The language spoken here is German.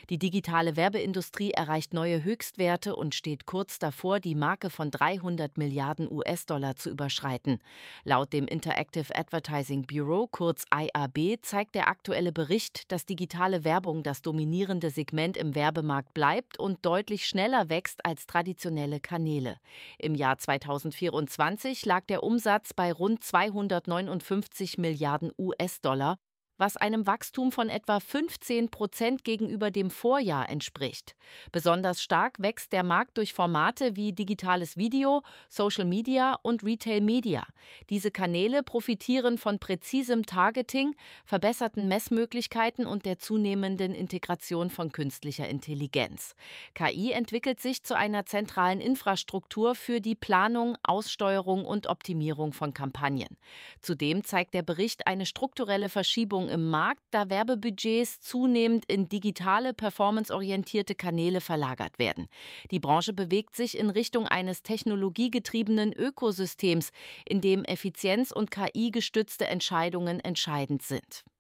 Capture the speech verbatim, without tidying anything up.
Die digitale Werbeindustrie erreicht neue Höchstwerte und steht kurz davor, die Marke von dreihundert Milliarden U S-Dollar zu überschreiten. Laut dem Interactive Advertising Bureau, kurz I A B, zeigt der aktuelle Bericht, dass digitale Werbung das dominierende Segment im Werbemarkt bleibt und deutlich schneller wächst als traditionelle Kanäle. Im Jahr zweitausendvierundzwanzig lag der Umsatz bei rund zweihundertneunundfünfzig Milliarden U S-Dollar, was einem Wachstum von etwa fünfzehn Prozent gegenüber dem Vorjahr entspricht. Besonders stark wächst der Markt durch Formate wie digitales Video, Social Media und Retail Media. Diese Kanäle profitieren von präzisem Targeting, verbesserten Messmöglichkeiten und der zunehmenden Integration von künstlicher Intelligenz. K I entwickelt sich zu einer zentralen Infrastruktur für die Planung, Aussteuerung und Optimierung von Kampagnen. Zudem zeigt der Bericht eine strukturelle Verschiebung im Markt, da Werbebudgets zunehmend in digitale, performanceorientierte Kanäle verlagert werden. Die Branche bewegt sich in Richtung eines technologiegetriebenen Ökosystems, in dem Effizienz und K I-gestützte Entscheidungen entscheidend sind.